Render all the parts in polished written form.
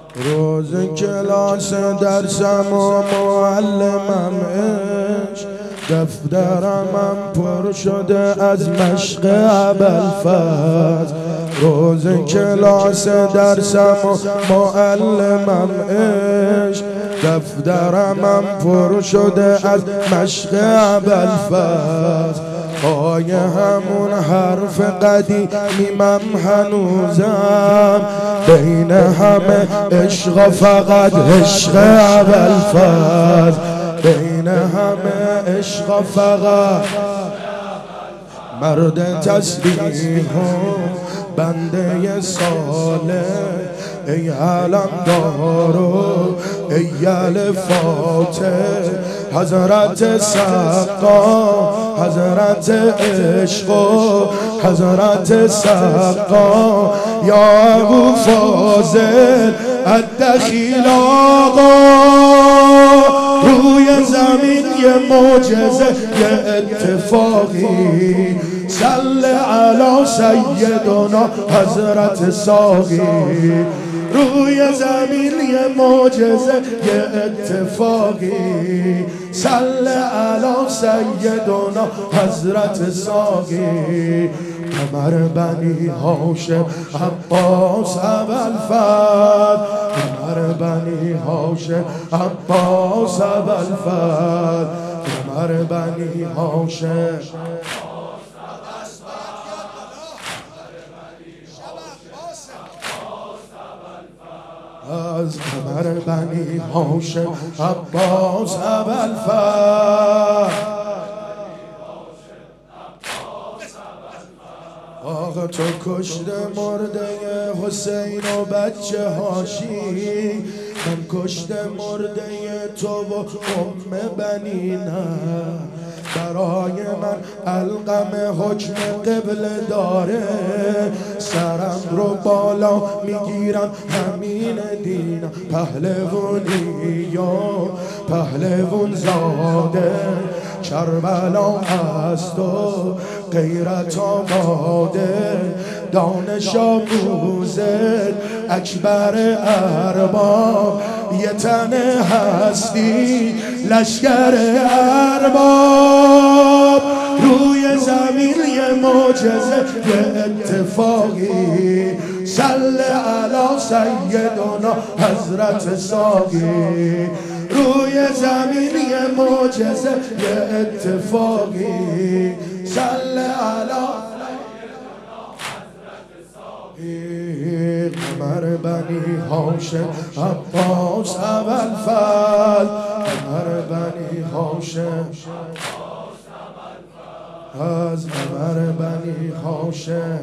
روز کلاس درسم و معلمم عشق، دفترمم پر شده از مشق ابوالفضل. روز کلاس درسم و معلمم عشق، دفترمم پر شده از مشق ابوالفضل. پای همون حرف قدیمم هنوزم، بین همه عشق فقط عشق ابوالفضل. بین همه عشق فقط مرد تسبیح و بنده صالح، ای علمدار و ای الفاتح، حضرت سقا، حضرت عشق و حضرت سقا، یا ابو فاضل الدخیل آقا. روی زمین یه معجزه یه اتفاقی، صل علی سیدنا حضرت ساقی. روی زمین یه معجزه یه اتفاقی، صل علی سیدنا حضرت ساقی. قمر بنی هاشم عباس ابوالفضل، قمر بنی هاشم عباس ابوالفضل، قمر بنی هاشم از قمر بنی هاشم عباس ابوالفضل. آقا تو کشته مرده حسین و بچه هاشی، من کشته مرده تو و بنی نه. برای من علقم حکم قبله داره، سرم رو بالا میگیرم همین دینم. پهلوانی یا پهلوان زاده، کربلا از تو غیرت آماده. دانش آموزه اکبر ارباب، یه تن هستی لشکر ارباب. روی زمین یه معجزه یه اتفاقی، صل علی سیدنا حضرت ساقی. روی زمین یه معجزه یه اتفاقی، صل علی قمر بنی هاشم عباس ابوالفضل، قمر بنی هاشم از قمر بنی هاشم.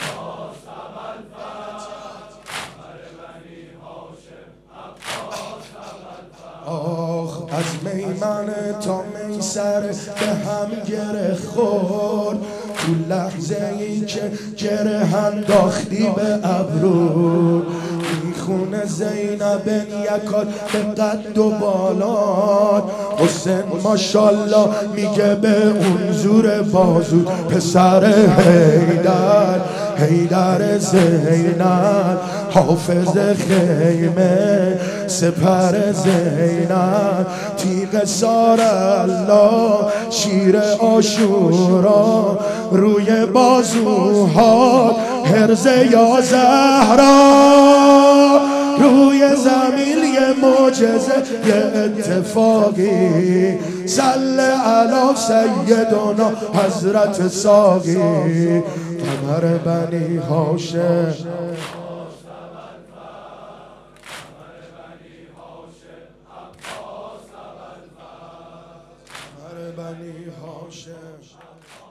آخ از میمنه تا میسر به هم گره خورد، تو لحظه ای که گره انداختی به ابرو. میخونه زینب یکات به قد و بالات، حسین ماشالله میگه به اون زور بازو. پسر حیدر، حیدر زینب، حافظ خیمه، سپر زینب، تیغ سار الله، شیر عاشورا، روی بازوها هرز یا زهرا. روی زمین یه معجزه یه اتفاقی، صل علی سیدنا حضرت ساقی. قمر بنی هاشم بنی هاشم.